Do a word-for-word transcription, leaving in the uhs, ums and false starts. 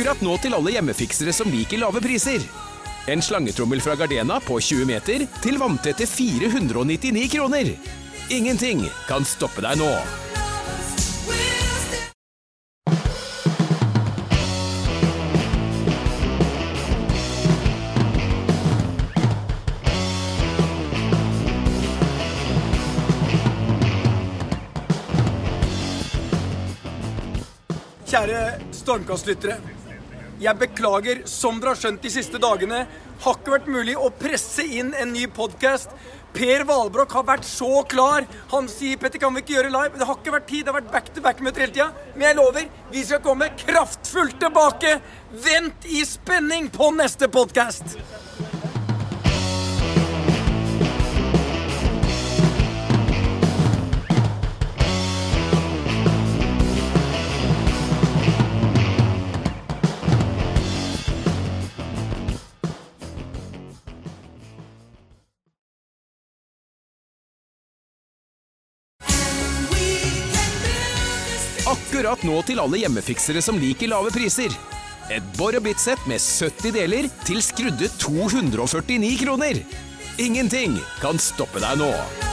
Akkurat nå til alle hjemmefiksere som liker lave priser. En slangetrommel fra Gardena på tjue meter til vanntette fire hundre nittini kroner. Ingenting kan stoppe deg nå. Kjære Stormkast-lyttere, jeg beklager, som dere har skjønt de siste dagene, har ikke vært mulig å presse inn en ny podcast. Per Valbrok har vært så klar. Han sier, Petter, kan vi ikke gjøre live? Det har ikke vært tid, det har vært back-to-back-møter hele tiden. Men jeg lover, vi skal komme kraftfullt tilbake. Vent i spenning på neste podcast. Akkurat nå til alle hjemmefiksere som liker lave priser. Et Bor og Bit-sett med sytti deler til skrudde to hundre førtini kroner. Ingenting kan stoppe deg nå.